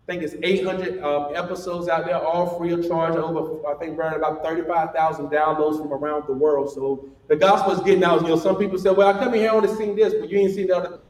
I think it's 800 episodes out there, all free of charge. Over, I think, around about 35,000 downloads from around the world. So the gospel is getting out. You know, some people say, "Well, I come in here I want to sing this," but you ain't seen the other.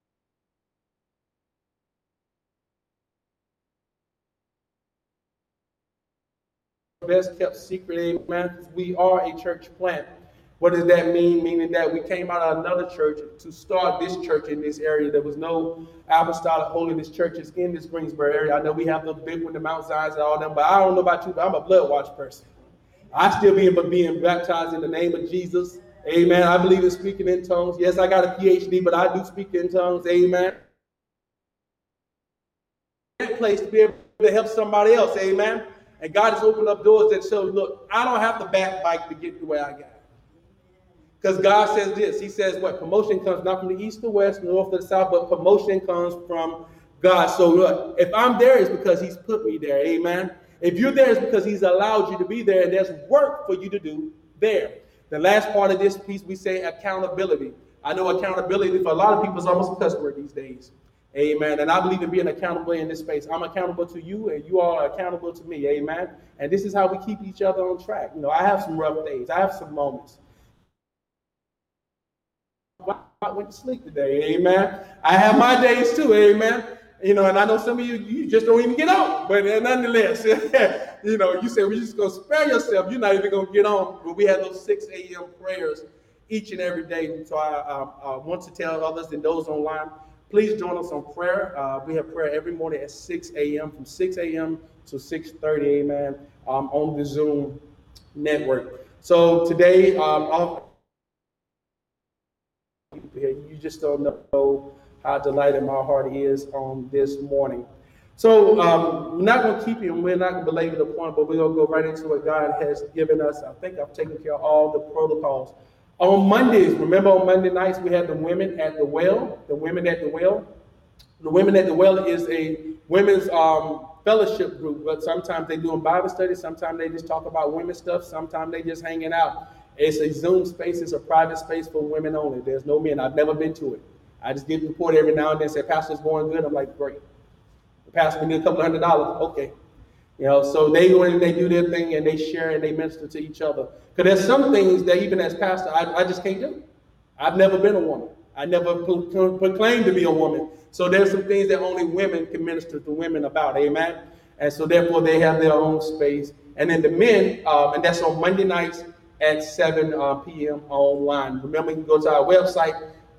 Best kept secret, amen. We are a church plant. What does that mean? Meaning that we came out of another church to start this church in this area. There was no apostolic holiness churches in this Greensboro area. I know we have the big one, the Mount Zions and all them, but I don't know about you, but I'm a blood wash person. I still being baptized in the name of Jesus. Amen. I believe in speaking in tongues. Yes, I got a PhD, but I do speak in tongues. Amen. That place to be able to help somebody else. Amen. And God has opened up doors that show, look, I don't have to backbite to get to where I got. Because God says this. He says what? Promotion comes not from the east to west, north to the south, but promotion comes from God. So look, if I'm there, it's because he's put me there. Amen. If you're there, it's because he's allowed you to be there, and there's work for you to do there. The last part of this piece, we say accountability. I know accountability for a lot of people is almost a cuss word these days. Amen. And I believe in being accountable in this space. I'm accountable to you, and you are accountable to me. Amen. And this is how we keep each other on track. You know, I have some rough days. I have some moments. I went to sleep today, amen. I have my days too, amen. You know, and I know some of you just don't even get on, but nonetheless, you know, you say, well, you're just going to spare yourself. You're not even going to get on. But we have those 6 a.m. prayers each and every day. So I want to tell others and those online, please join us on prayer. We have prayer every morning at 6 a.m. from 6 a.m. to 6:30, amen, on the Zoom network. So today, you just don't know how delighted my heart is on this morning. So we're not going to keep you, and we're not going to belabor the point, but we're going to go right into what God has given us. I think I've taken care of all the protocols. On Mondays, remember on Monday nights, we had the Women at the Well. The Women at the Well. The Women at the Well is a women's fellowship group, but sometimes they do a Bible study, sometimes they just talk about women's stuff, sometimes they just hanging out. It's a Zoom space. It's a private space for women only. There's no men. I've never been to it. I just get a report every now and then. Say, Pastor's going good. I'm like, great. The pastor need a couple $100. Okay. You know, so they go in and they do their thing and they share and they minister to each other. Because there's some things that even as pastor, I just can't do. I've never been a woman. I never proclaimed to be a woman. So there's some things that only women can minister to women about. Amen. And so therefore they have their own space. And then the men, and that's on Monday nights at 7 p.m. online. Remember, you can go to our website,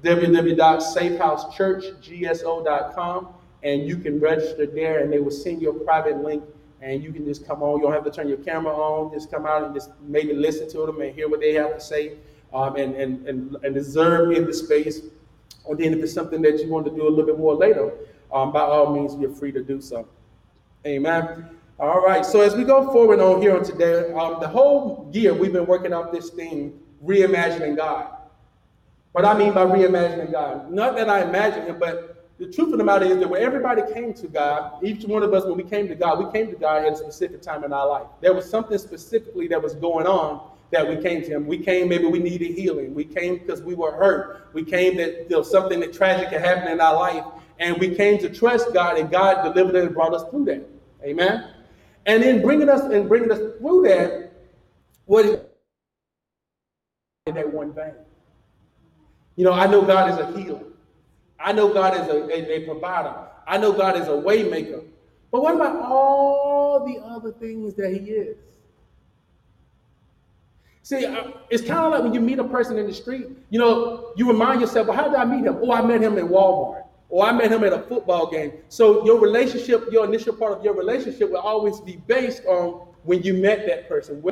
www.safehousechurchgso.com, and you can register there, and they will send you a private link, and you can just come on. You don't have to turn your camera on. Just come out and just maybe listen to them and hear what they have to say, and observe in the space. Or then if it's something that you want to do a little bit more later, by all means, you're free to do so. Amen. All right, so as we go forward on here on today, the whole year we've been working off this theme, reimagining God. What I mean by reimagining God, not that I imagine him, but the truth of the matter is that when everybody came to God, each one of us, when we came to God at a specific time in our life. There was something specifically that was going on that we came to him. We came, maybe we needed healing. We came because we were hurt. We came that something that tragic had happened in our life, and we came to trust God, and God delivered us and brought us through that. Amen. And then bringing us through that, what is that one thing? You know, I know God is a healer. I know God is a provider. I know God is a way maker. But what about all the other things that he is? See, it's kind of like when you meet a person in the street, you know, you remind yourself, well, how did I meet him? Oh, I met him in Walmart. Or I met him at a football game. So your relationship, your initial part of your relationship will always be based on when you met that person.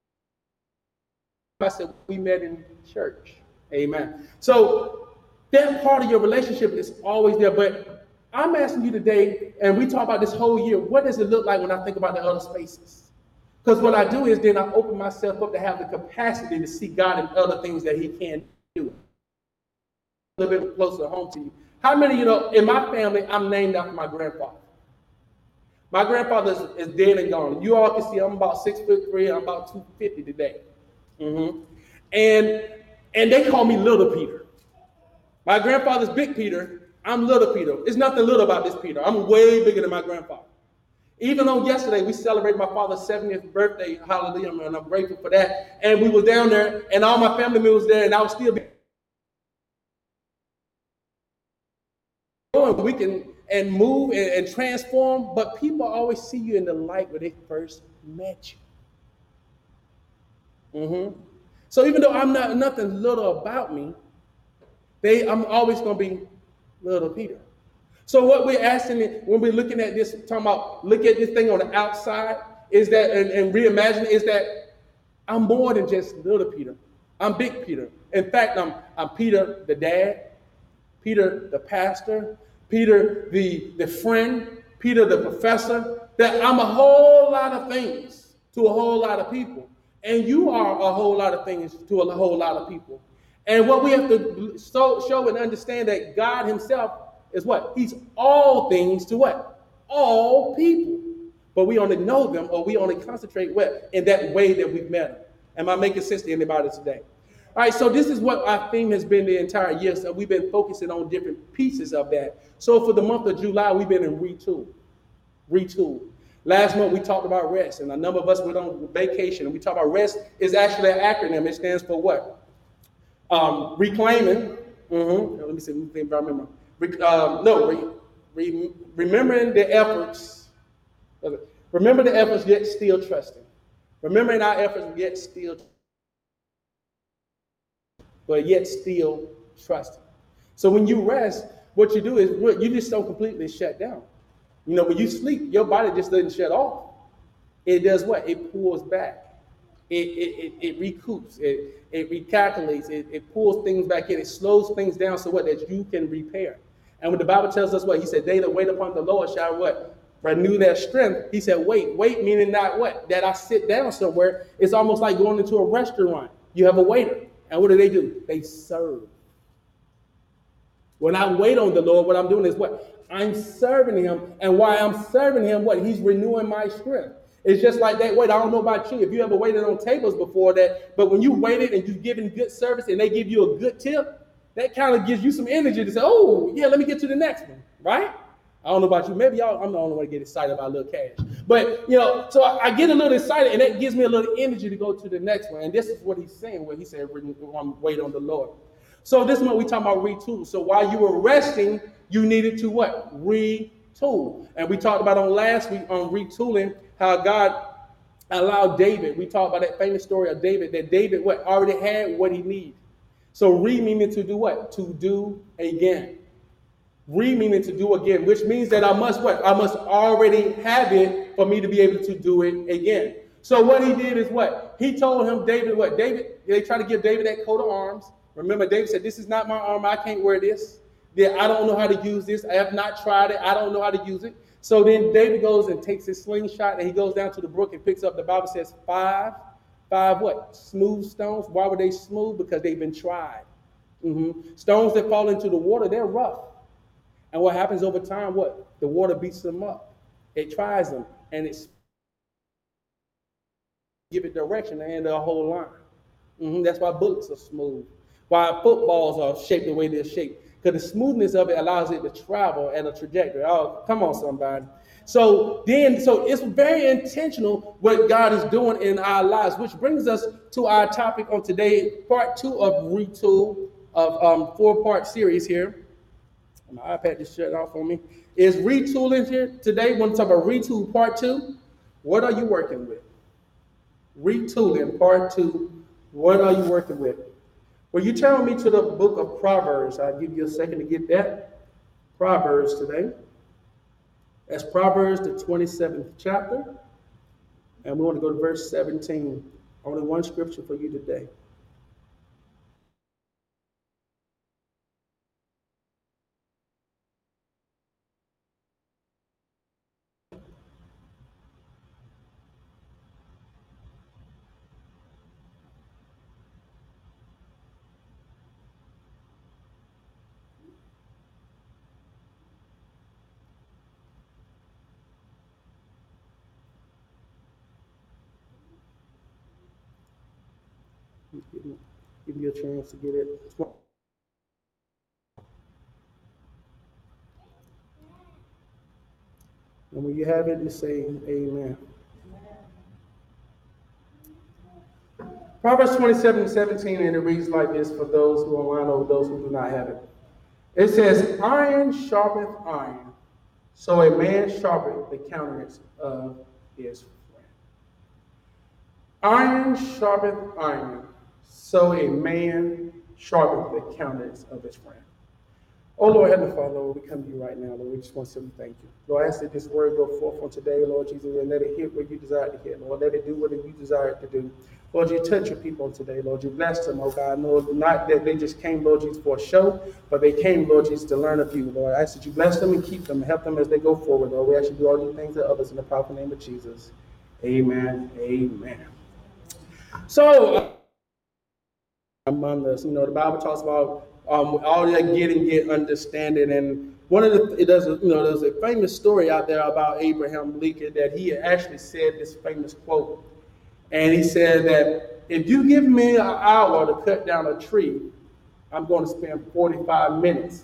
I said, we met in church. Amen. So that part of your relationship is always there. But I'm asking you today, and we talk about this whole year, what does it look like when I think about the other spaces? Because what I do is then I open myself up to have the capacity to see God in other things that he can do. A little bit closer home to you. How many of you know, in my family, I'm named after my grandfather. My grandfather is dead and gone. You all can see I'm about 6'3", I'm about 250 today. Mm-hmm. And they call me Little Peter. My grandfather's Big Peter, I'm Little Peter. There's nothing little about this Peter. I'm way bigger than my grandfather. Even on yesterday, we celebrated my father's 70th birthday. Hallelujah, and I'm grateful for that. And we were down there, and all my family members was there, and I was still going. We can and move and transform, but people always see you in the light where they first met you. So even though I'm not nothing little about me, I'm always going to be little Peter. So what we're asking when we're looking at this, talking about look at this thing on the outside, is that and reimagine is that I'm more than just little Peter. I'm big Peter. In fact, I'm Peter the dad, Peter the pastor, Peter the friend, Peter the professor. That I'm a whole lot of things to a whole lot of people, and you are a whole lot of things to a whole lot of people. And what we have to show and understand that God Himself is what? He's all things to what? All people. But we only know them or we only concentrate what? In that way that we've met them. Am I making sense to anybody today? All right, so this is what our theme has been the entire year. So we've been focusing on different pieces of that. So for the month of July, we've been in retool. Retool. Last month we talked about rest, and a number of us went on vacation, and we talked about rest is actually an acronym. It stands for what? Reclaiming. Let me see if I remember. Remembering the efforts. Remember the efforts, yet still trusting. Remembering our efforts, yet still, but yet still trusting. So when you rest, what you do is you just don't completely shut down. You know, when you sleep, your body just doesn't shut off. It does what? It pulls back. It recoups. It recalculates. It pulls things back in. It slows things down so what? That you can repair. And when the Bible tells us what? He said, they that wait upon the Lord shall what? Renew their strength. He said, wait meaning not what? That I sit down somewhere. It's almost like going into a restaurant. You have a waiter. And what do? They serve. When I wait on the Lord, what I'm doing is what? I'm serving Him. And while I'm serving Him, what? He's renewing my strength. It's just like that wait. I don't know about you. If you ever waited on tables before that, but when you waited and you've given good service and they give you a good tip, that kind of gives you some energy to say, oh, yeah, let me get to the next one, right? I don't know about you. Maybe I'm the only one to get excited about a little cash. But, you know, so I get a little excited, and that gives me a little energy to go to the next one. And this is what He's saying, where He said, wait on the Lord. So this month we talking about retool. So while you were resting, you needed to what? Retool. And we talked about on last week on retooling how God allowed David. We talked about that famous story of David, that David what already had what he needed. So meaning to do what? To do again. Meaning to do again, which means that I must what? I must already have it for me to be able to do it again. So what he did is what? He told him, David, what? David, they tried to give David that coat of arms. Remember, David said, this is not my armor. I can't wear this. I don't know how to use this. I have not tried it. I don't know how to use it. So then David goes and takes his slingshot, and he goes down to the brook and picks up, the Bible says, five what? Smooth stones. Why were they smooth? Because they've been tried. Stones that fall into the water, they're rough. And what happens over time, what? The water beats them up. It tries them, and it's give it direction and the whole line. That's why bullets are smooth. Why footballs are shaped the way they're shaped. Because the smoothness of it allows it to travel at a trajectory. Oh, come on, somebody. So it's very intentional what God is doing in our lives, which brings us to our topic on today, part 2 of Retool, of 4-part series here. My iPad just shut off on me. Is retooling here today. We're going to talk about retool part 2. What are you working with? Retooling part 2. What are you working with? Well, you turn me to the book of Proverbs. I'll give you a second to get that. Proverbs today. That's Proverbs, the 27th chapter. And we want to go to verse 17. Only one scripture for you today. Give me a chance to get it. And when you have it, just say amen. Proverbs 27:17, and it reads like this for those who are online or those who do not have it. It says, iron sharpeneth iron, so a man sharpeneth the countenance of his friend. Iron sharpeneth iron, so a man sharpeneth the countenance of his friend. Oh, Lord, Heavenly Father, Lord, we come to you right now, Lord. We just want to say thank you. Lord, I ask that this word go forth on today, Lord Jesus, and let it hit where you desire to hit, Lord. Let it do what you desire it to do. Lord, you touch your people today, Lord. You bless them, oh God. Lord, not that they just came, Lord Jesus, for a show, but they came, Lord Jesus, to learn of you, Lord. I ask that you bless them and keep them and help them as they go forward, Lord. We ask you to do all these things to others in the powerful name of Jesus. Amen. Amen. So, among us, the Bible talks about all that get understanding, and one of the there's a famous story out there about Abraham Lincoln that he actually said this famous quote, and he said that if you give me an hour to cut down a tree, I'm going to spend 45 minutes.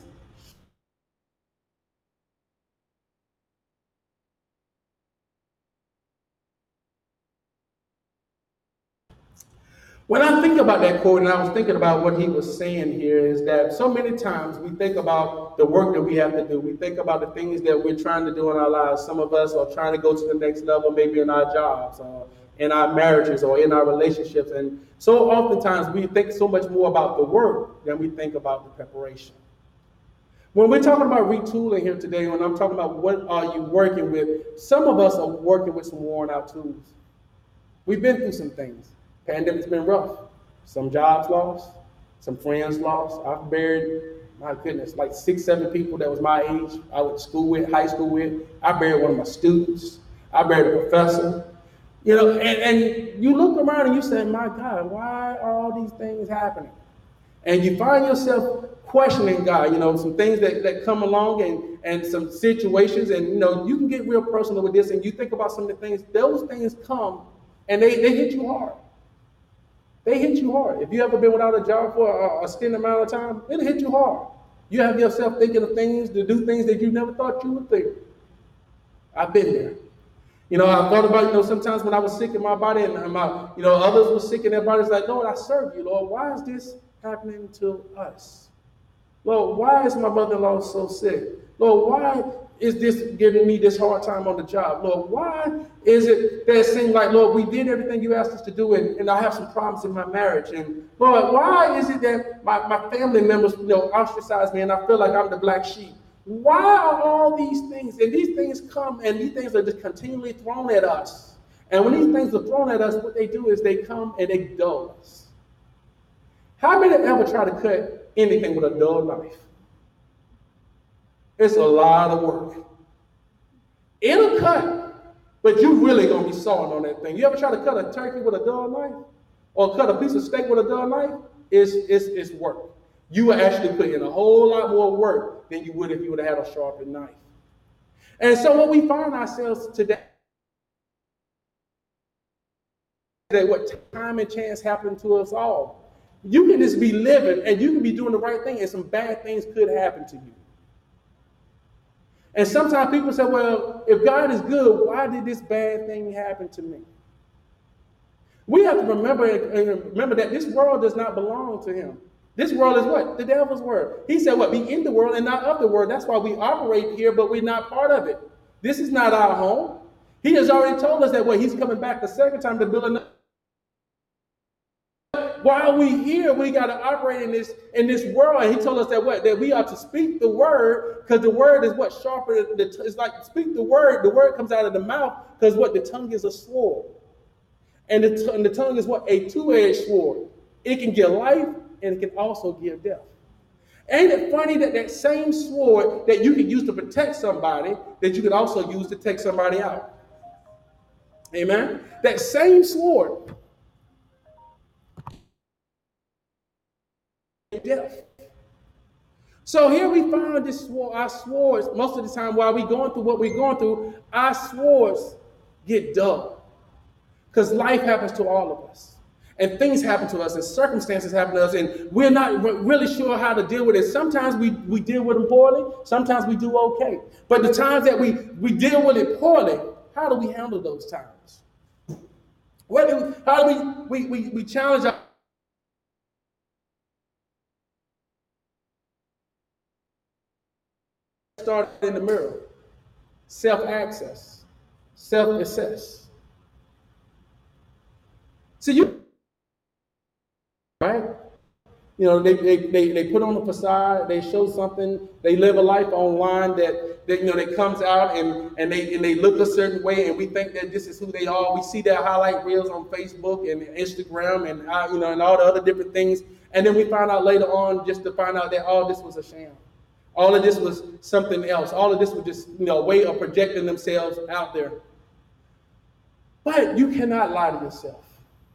When I think about that quote, and I was thinking about what he was saying here, is that so many times we think about the work that we have to do. We think about the things that we're trying to do in our lives. Some of us are trying to go to the next level, maybe in our jobs, or in our marriages, or in our relationships. And so oftentimes we think so much more about the work than we think about the preparation. When we're talking about retooling here today, when I'm talking about what are you working with, some of us are working with some worn out tools. We've been through some things. Pandemic's been rough. Some jobs lost, some friends lost. I've buried, my goodness, like 6, 7 people that was my age, I went to school with, high school with. I buried one of my students. I buried a professor. And you look around and you say, my God, why are all these things happening? And you find yourself questioning God, some things that come along and some situations, and you can get real personal with this, and you think about some of the things, those things come and they hit you hard. They hit you hard. If you ever been without a job for a extended amount of time, it'll hit you hard. You have yourself thinking of things to do things that you never thought you would think. I've been there. I thought about, sometimes when I was sick in my body and others were sick in their bodies, like, Lord, I serve you, Lord. Why is this happening to us? Lord, why is my mother-in-law so sick? Lord, why is this giving me this hard time on the job? Lord, why is it that it seems like, Lord, we did everything you asked us to do, and I have some problems in my marriage? And Lord, why is it that my family members, ostracize me and I feel like I'm the black sheep? Why are all these things? And these things come, and these things are just continually thrown at us. And when these things are thrown at us, what they do is they come and they dull us. How many ever try to cut anything with a dull knife? It's a lot of work. It'll cut, but you really gonna be sawing on that thing. You ever try to cut a turkey with a dull knife? Or cut a piece of steak with a dull knife? It's work. You will actually put in a whole lot more work than you would if you would have had a sharpened knife. And so what we find ourselves today, that what time and chance happened to us all. You can just be living and you can be doing the right thing, and some bad things could happen to you. And sometimes people say, well, if God is good, why did this bad thing happen to me? We have to remember that this world does not belong to him. This world is what? The devil's world. He said, what? Be in the world and not of the world. That's why we operate here, but we're not part of it. This is not our home. He has already told us that he's coming back the second time to build another. While we here, we got to operate in this world. And he told us that we are to speak the word, because the word is what? Sharper. It's like speak the word. The word comes out of the mouth, because what? The tongue is a sword. And the tongue is what? A two-edged sword. It can give life, and it can also give death. Ain't it funny that that same sword that you can use to protect somebody, that you can also use to take somebody out? Amen? That same sword. Death. So here we find our swords, most of the time while we're going through what we're going through, our swords get dull. Because life happens to all of us. and things happen to us and circumstances happen to us and we're not really sure how to deal with it. Sometimes we deal with them poorly, sometimes we do okay. But the times that we deal with it poorly, how do we handle those times? How do we challenge our start in the mirror, self-access, self-assess. See, you right? You know, they put on a facade, they show something, they live a life online that you know that comes out and they look a certain way, and we think that this is who they are. We see their highlight reels on Facebook and Instagram and you know and all the other different things, and then we find out later on just to find out that all this was a sham. All of this was something else. All of this was just you know a way of projecting themselves out there. But you cannot lie to yourself.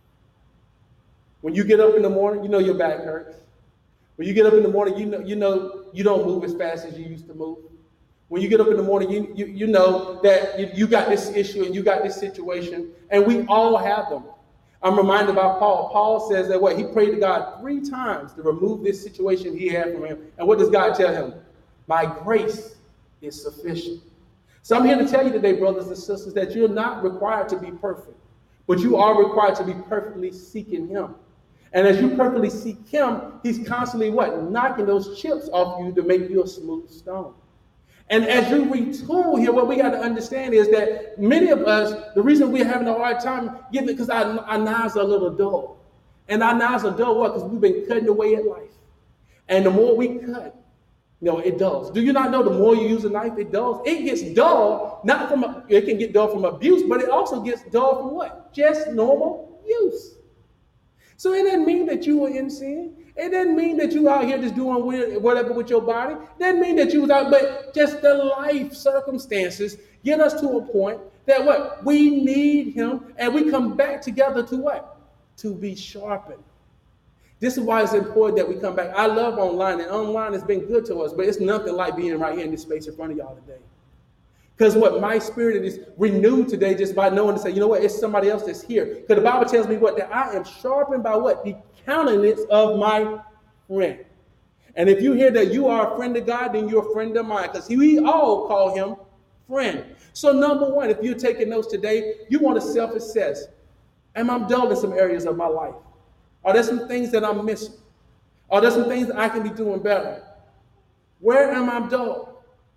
When you get up in the morning, you know your back hurts. When you get up in the morning, you know you don't move as fast as you used to move. When you get up in the morning, you know that you got this issue and you got this situation, and we all have them. I'm reminded about Paul. Paul says that he prayed to God 3 times to remove this situation he had from him. And what does God tell him? My grace is sufficient. So I'm here to tell you today, brothers and sisters, that you're not required to be perfect, but you are required to be perfectly seeking him. And as you perfectly seek him, he's constantly knocking those chips off you to make you a smooth stone. And as you retool here, what we got to understand is that many of us, the reason we're having a hard time getting it because our knives are a little dull. And our knives are dull because we've been cutting away at life. And the more we cut, it dulls. Do you not know the more you use a knife, it dulls? It gets dull, it can get dull from abuse, but it also gets dull from what? Just normal use. So it doesn't mean that you were in sin. It doesn't mean that you out here just doing whatever with your body. It doesn't mean that you was out, but just the life circumstances get us to a point that we need him, and we come back together to to be sharpened. This is why it's important that we come back. I love online, and online has been good to us, but it's nothing like being right here in this space in front of y'all today. Because my spirit is renewed today just by knowing to say, you know what, it's somebody else that's here. Because the Bible tells me that I am sharpened by the countenance of my friend. And if you hear that you are a friend of God, then you're a friend of mine. Because we all call him friend. So number one, if you're taking notes today, you want to self-assess. Am I dull in some areas of my life? Are there some things that I'm missing? Are there some things that I can be doing better? Where am I dull?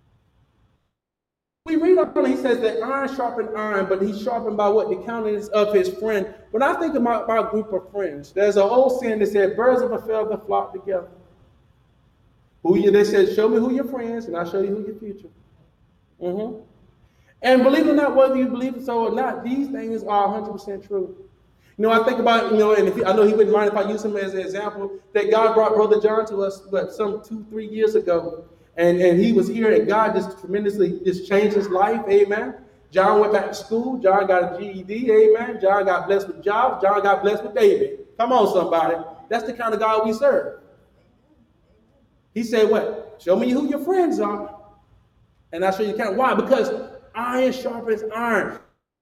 We read on it, he says that iron sharpened iron, but he's sharpened by the countenance of his friend. When I think about my group of friends, there's an old saying that said, birds of a feather flock together. They said, show me who your friends, and I'll show you who your future. And believe it or not, whether you believe it so or not, these things are 100% true. I think about, and I know he wouldn't mind if I use him as an example, that God brought Brother John to us, some 2-3 years ago. And he was here, and God just tremendously changed his life, amen. John went back to school. John got a GED, amen. John got blessed with jobs. John got blessed with David. Come on, somebody. That's the kind of God we serve. He said, show me who your friends are, and I'll show you the kind. Why? Because iron sharpens iron.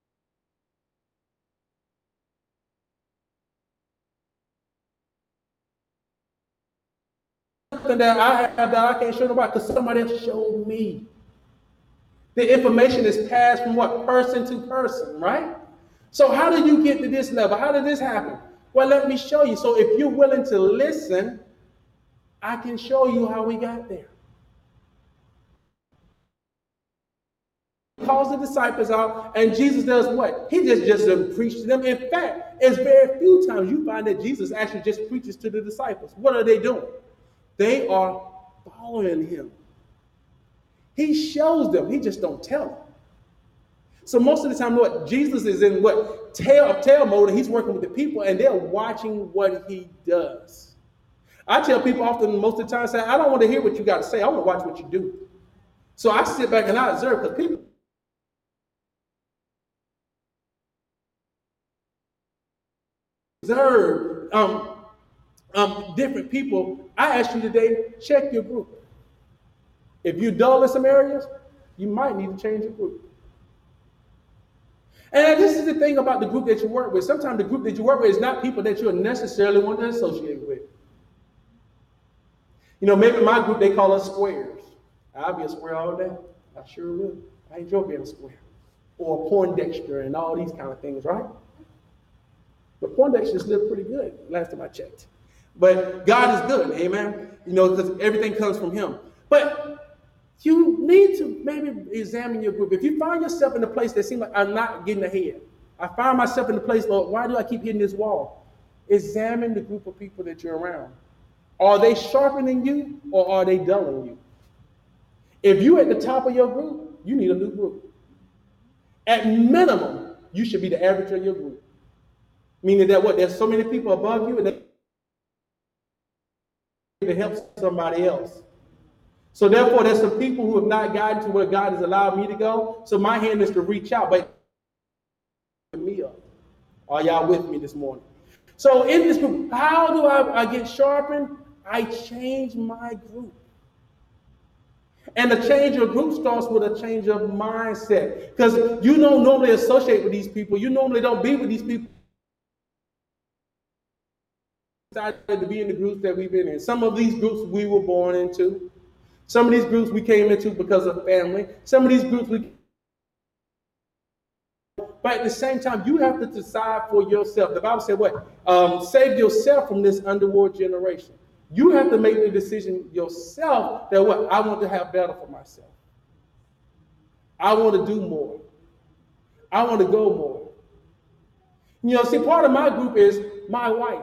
That I have that I can't show nobody because somebody else showed me. The information is passed from person to person, right? So how did you get to this level? How did this happen? Well, let me show you. So if you're willing to listen, I can show you how we got there. He calls the disciples out, and Jesus does what? He just doesn't preach to them. In fact, it's very few times you find that Jesus actually just preaches to the disciples. What are they doing? They are following him. He shows them. He just don't tell them. So most of the time, Jesus is in tail mode, and he's working with the people, and they're watching what he does. I tell people often, most of the time, say, I don't want to hear what you got to say. I want to watch what you do. So I sit back and I observe, because people observe different people. I ask you today, check your group. If you're dull in some areas, you might need to change your group. And this is the thing about the group that you work with. Sometimes the group that you work with is not people that you necessarily want to associate with. You know, maybe my group, they call us squares. I'll be a square all day. I sure will. I enjoy being a square. Or a Poindexter and all these kind of things, right? But Poindexters live pretty good, last time I checked. But God is good, amen? You know, because everything comes from him. But you need to maybe examine your group. If you find yourself in a place that seems like I'm not getting ahead, I find myself in a place, Lord, why do I keep hitting this wall? Examine the group of people that you're around. Are they sharpening you or are they dulling you? If you're at the top of your group, you need a new group. At minimum, you should be the average of your group. Meaning that what? There's so many people above you and they help somebody else. So therefore, there's some people who have not gotten to where God has allowed me to go. So my hand is to reach out, but me up. Are y'all with me this morning? So in this group, how do I get sharpened? I change my group. And the change of group starts with a change of mindset. Because you don't normally associate with these people. You normally don't be with these people. Decided to be in the groups that we've been in. Some of these groups we were born into. Some of these groups we came into because of family. Some of these groups we... But at the same time, you have to decide for yourself. The Bible said what? Save yourself from this underworld generation. You have to make the decision yourself that what? I want to have better for myself. I want to do more. I want to go more. You know, see, part of my group is my wife.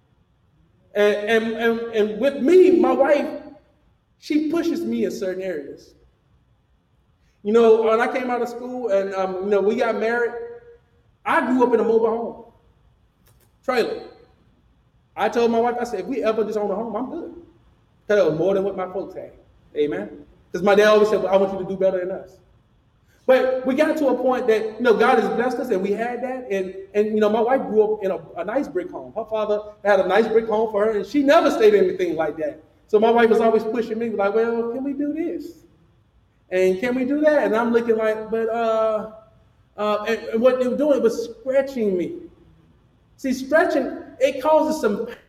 And with me, my wife, she pushes me in certain areas. You know, when I came out of school and, you know, we got married, I grew up in a mobile home, trailer. I told my wife, I said, if we ever just own a home, I'm good. Because it was more than what my folks had. Amen? Because my dad always said, well, I want you to do better than us. But we got to a point that, you know, God has blessed us and we had that. And you know, my wife grew up in a nice brick home. Her father had a nice brick home for her and she never stayed in anything like that. So my wife was always pushing me like, well, can we do this? And can we do that? And I'm looking like, but, and what they were doing was stretching me. See, stretching, it causes some pain.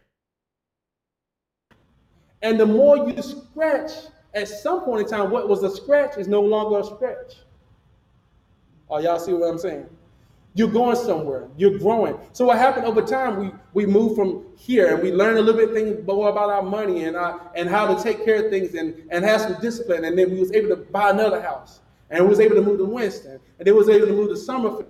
And the more you scratch, at some point in time, what was a scratch is no longer a stretch. Oh, y'all see what I'm saying? You're going somewhere. You're growing. So what happened over time, we moved from here and we learned a little bit things more about our money and how to take care of things and have some discipline. And then we was able to buy another house. And we was able to move to Winston. And then was able to move to Summerfield.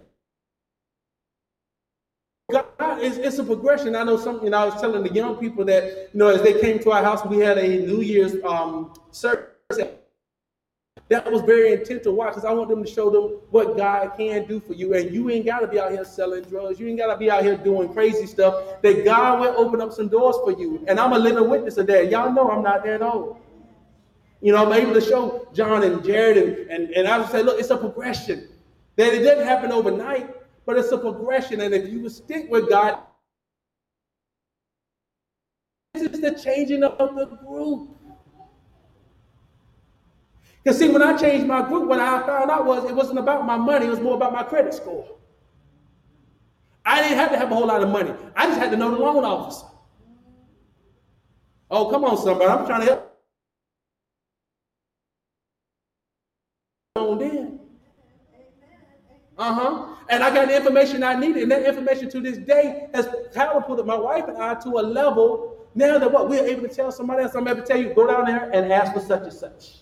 God, it's a progression. I know something, you know, I was telling the young people that, you know, as they came to our house, we had a New Year's service. That was very intentional. Why? Because I want them to show them what God can do for you. And you ain't got to be out here selling drugs. You ain't got to be out here doing crazy stuff. That God will open up some doors for you. And I'm a living witness of that. Y'all know I'm not that old. You know, I'm able to show John and Jared and I would say, look, it's a progression. That it didn't happen overnight, but it's a progression. And if you would stick with God, this is the changing of the group. Because see, when I changed my group, what I found out was it wasn't about my money, it was more about my credit score. I didn't have to have a whole lot of money. I just had to know the loan officer. Oh, come on, somebody. I'm trying to help. Then. And I got the information I needed. And that information to this day has catapulted my wife and I to a level now that what we're able to tell somebody else. I'm able to tell you, go down there and ask for such and such.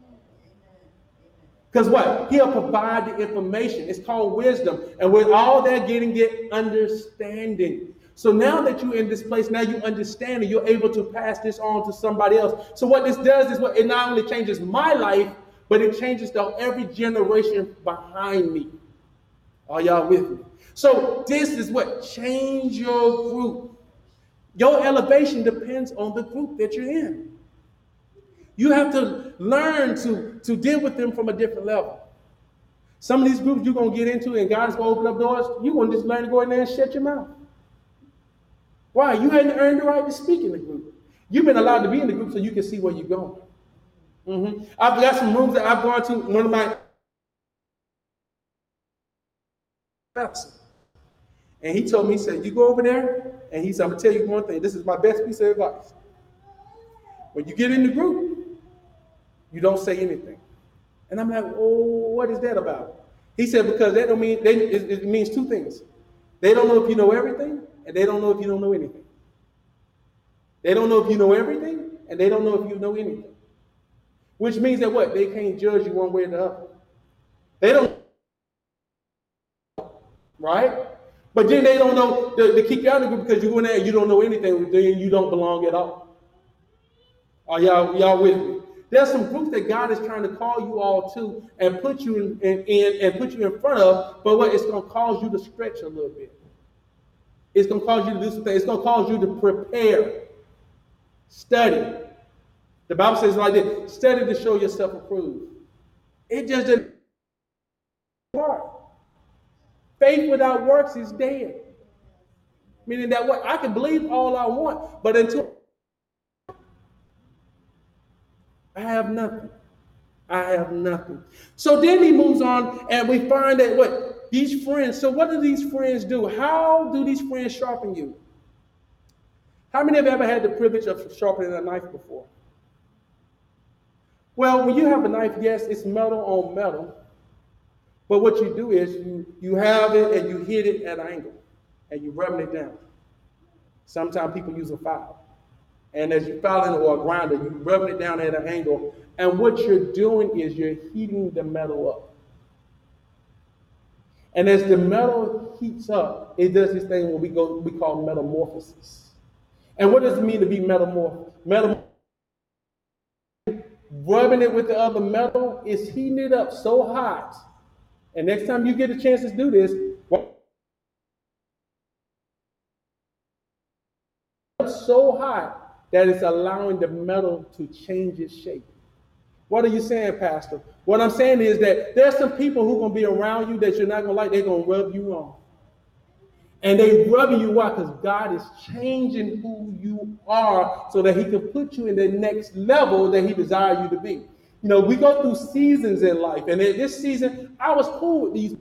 Because what? He'll provide the information. It's called wisdom. And with all that getting, get understanding. So now that you're in this place, now you understand and you're able to pass this on to somebody else. So what this does is what it not only changes my life, but it changes every generation behind me. Are y'all with me? So this is what? Change your group. Your elevation depends on the group that you're in. You have to learn to deal with them from a different level. Some of these groups you're going to get into and God's going to open up doors, you're going to just learn to go in there and shut your mouth. Why? You hadn't earned the right to speak in the group. You've been allowed to be in the group so you can see where you're going. I've got some rooms that I've gone to. One of my professor. And he told me, he said, you go over there, and he said, I'm going to tell you one thing. This is my best piece of advice. When you get in the group, you don't say anything. And I'm like, oh, what is that about? He said, because that don't mean, it means two things. They don't know if you know everything, and they don't know if you don't know anything. They don't know if you know everything, and they don't know if you know anything. Which means that what? They can't judge you one way or the other. They don't, right? But then they don't know to kick you out of the group because you go in there and you don't know anything, then you don't belong at all. Are y'all with me? There's some groups that God is trying to call you all to and put you in front of, but what? It's going to cause you to stretch a little bit. It's going to cause you to do some things. It's going to cause you to prepare, study. The Bible says like this: study to show yourself approved. It just didn't work. Faith without works is dead. Meaning that what? I can believe all I want, but until I have nothing. I have nothing. So then he moves on, and we find that what? These friends, so what do these friends do? How do these friends sharpen you? How many have ever had the privilege of sharpening a knife before? Well, when you have a knife, yes, it's metal on metal. But what you do is you have it and you hit it at an angle, and you rub it down. Sometimes people use a file. And as you file it or a grinder, you rub it down at an angle. And what you're doing is you're heating the metal up. And as the metal heats up, it does this thing what we call metamorphosis. And what does it mean to be metamorphosed? Rubbing it with the other metal is heating it up so hot. And next time you get a chance to do this, so hot that it's allowing the metal to change its shape. What are you saying, Pastor? What I'm saying is that there's some people who are going to be around you that you're not going to like. They're going to rub you wrong. And they rubbing you out because God is changing who you are so that he can put you in the next level that he desires you to be. You know, we go through seasons in life. And in this season, I was cool with these.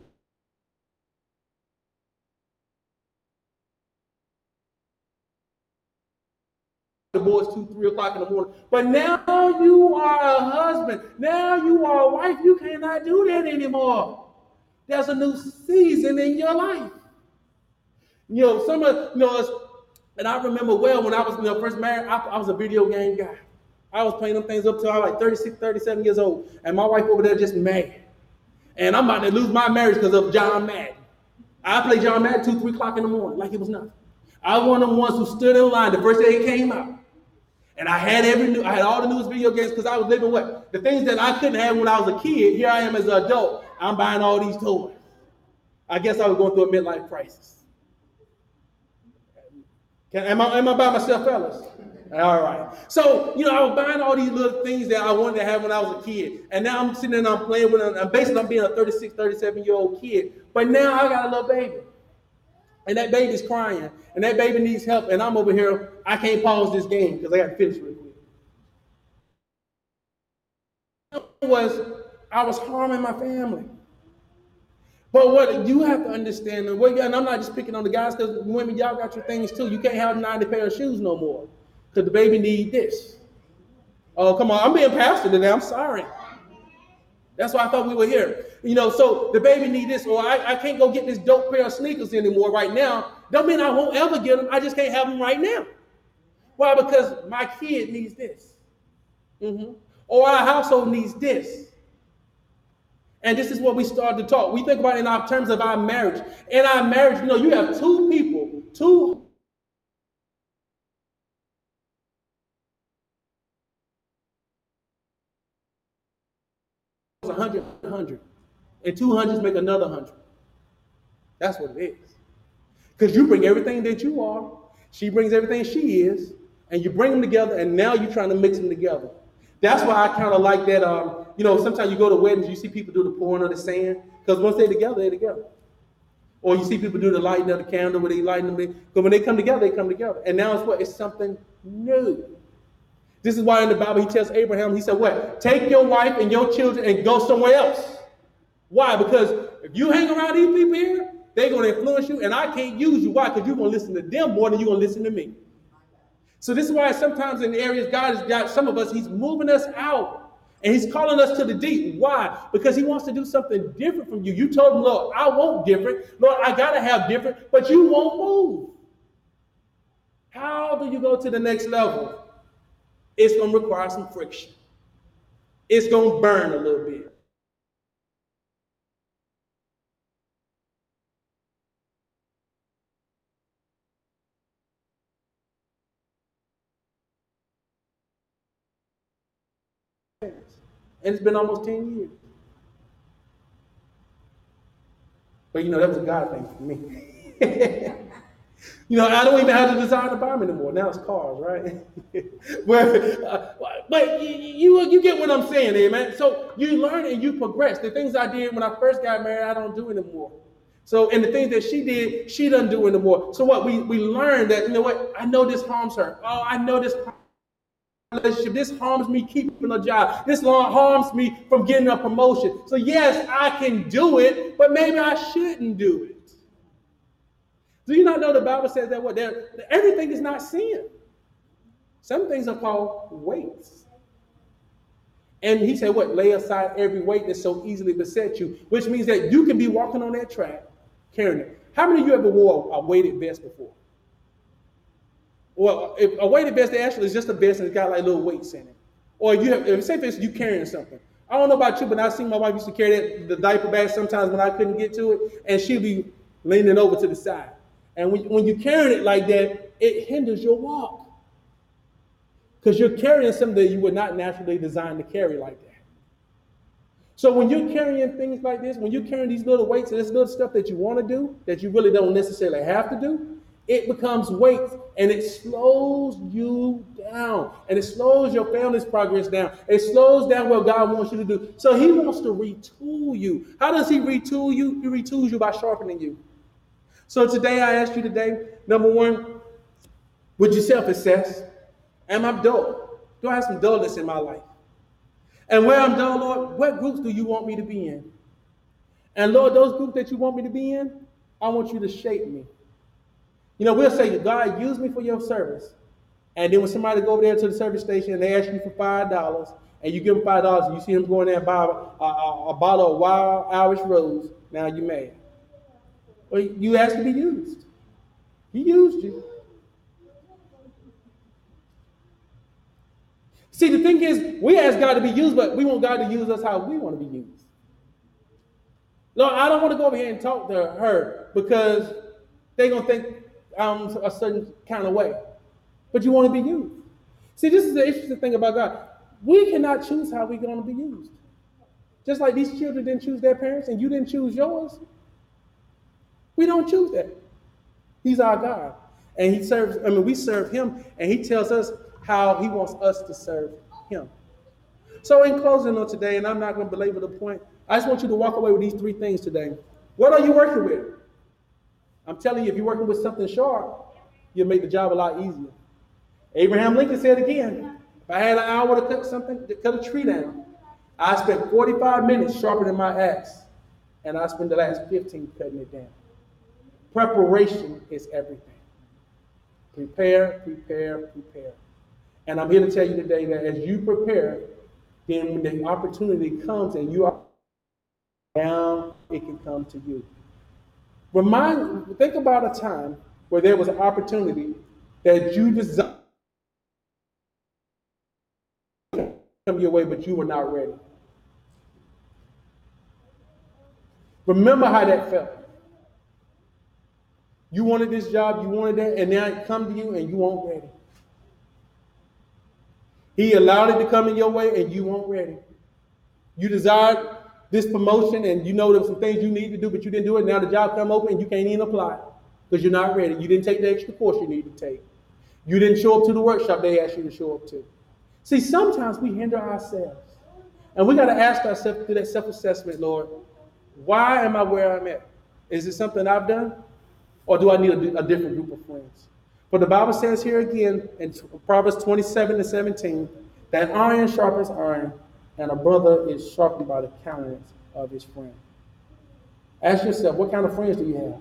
The boys 2, 3 o'clock in the morning. But now you are a husband. Now you are a wife. You cannot do that anymore. There's a new season in your life. You know, some of us, and I remember well when I was first married, I was a video game guy. I was playing them things up till I was like 36, 37 years old. And my wife over there just mad. And I'm about to lose my marriage because of John Madden. I played John Madden 2, 3 o'clock in the morning like it was nothing. I was one of the ones who stood in line the first day it came out. And I had all the newest video games because I was living what? The things that I couldn't have when I was a kid, here I am as an adult. I'm buying all these toys. I guess I was going through a midlife crisis. Am I by myself, fellas? All right. So, I was buying all these little things that I wanted to have when I was a kid. And now I'm sitting there and I'm playing with them. I'm basically being a 36, 37-year-old kid. But now I got a little baby. And that baby's crying. And that baby needs help. And I'm over here. I can't pause this game because I got to finish real quick. I was harming my family. But what you have to understand, and I'm not just picking on the guys because women, y'all got your things too. You can't have 90 pair of shoes no more because the baby need this. Oh, come on. I'm being pastor today. I'm sorry. That's why I thought we were here. So the baby need this, or I can't go get this dope pair of sneakers anymore right now. Don't mean I won't ever get them. I just can't have them right now. Why? Because my kid needs this. Or our household needs this. And this is what we started to talk. We think about it in our terms of our marriage. In our marriage, you have two people, 100, and 200s make another 100. That's what it is. Because you bring everything that you are, she brings everything she is, and you bring them together, and now you're trying to mix them together. That's why I kind of like that. Sometimes you go to weddings, you see people do the pouring of the sand, because once they're together, they're together. Or you see people do the lighting of the candle where they lighten them. Because when they come together, they come together. And now it's something new. This is why in the Bible he tells Abraham, he said what? Take your wife and your children and go somewhere else. Why? Because if you hang around these people here, They're going to influence you, and I can't use you. Why? Because you're going to listen to them more than you're going to listen to me. So this is why sometimes in areas God has got some of us, he's moving us out. And he's calling us to the deep. Why? Because he wants to do something different from you. You told him, Lord, I want different. Lord, I got to have different, but you won't move. How do you go to the next level? It's going to require some friction. It's going to burn a little bit. And it's been almost 10 years. But that was a God thing for me. I don't even have to design the bomb anymore. Now it's cars, right? But you get what I'm saying, amen? So you learn and you progress. The things I did when I first got married, I don't do anymore. So, and the things that she did, she doesn't do anymore. So what? We learned that, I know this harms her. Oh, I know this relationship. This harms me keeping a job. This harms me from getting a promotion. So yes, I can do it, but maybe I shouldn't do it. Do you not know the Bible says that everything is not sin? Some things are called weights. And he said, lay aside every weight that so easily besets you, which means that you can be walking on that track, carrying it. How many of you ever wore a weighted vest before? Well, if a weighted vest actually is just a vest and it's got like little weights in it. Or say for instance, you carrying something. I don't know about you, but I've seen my wife used to carry the diaper bag sometimes when I couldn't get to it, and she'd be leaning over to the side. And when you're carrying it like that, it hinders your walk. Because you're carrying something that you were not naturally designed to carry like that. So when you're carrying things like this, when you're carrying these little weights and this little stuff that you want to do, that you really don't necessarily have to do, it becomes weights and it slows you down. And it slows your family's progress down. It slows down what God wants you to do. So he wants to retool you. How does he retool you? He retools you by sharpening you. So today I ask you number one, would you self-assess? Am I dull? Do I have some dullness in my life? And where I'm dull, Lord, what groups do you want me to be in? And Lord, those groups that you want me to be in, I want you to shape me. We'll say, God, use me for your service. And then when somebody go over there to the service station and they ask you for $5, and you give them $5, and you see them going there and buy a bottle of Wild Irish Rose, now you're mad. Well, you asked to be used. He used you. See, the thing is, we ask God to be used, but we want God to use us how we want to be used. Lord, I don't want to go over here and talk to her because they're going to think I'm a certain kind of way. But you want to be used. See, this is the interesting thing about God. We cannot choose how we're going to be used. Just like these children didn't choose their parents and you didn't choose yours. We don't choose that. He's our God. And we serve him, and he tells us how he wants us to serve him. So in closing on today, and I'm not going to belabor the point, I just want you to walk away with these three things today. What are you working with? I'm telling you, if you're working with something sharp, you'll make the job a lot easier. Abraham Lincoln said again, if I had an hour to cut a tree down, I spent 45 minutes sharpening my axe, and I spent the last 15 cutting it down. Preparation is everything. Prepare, prepare, prepare. And I'm here to tell you today that as you prepare, then when the opportunity comes and you are down, it can come to you. Think about a time where there was an opportunity that you designed to come your way, but you were not ready. Remember how that felt. You wanted this job, you wanted that, and now it come to you and you weren't ready. He allowed it to come in your way and you weren't ready. You desired this promotion and you know there were some things you need to do, but you didn't do it. Now the job come open and you can't even apply because you're not ready. You didn't take the extra course you need to take. You didn't show up to the workshop they asked you to show up to. See, sometimes we hinder ourselves. And we got to ask ourselves through that self-assessment, Lord, why am I where I'm at? Is it something I've done? Or do I need a different group of friends? But the Bible says here again in Proverbs 27:17 that iron sharpens iron and a brother is sharpened by the countenance of his friend. Ask yourself, what kind of friends do you have?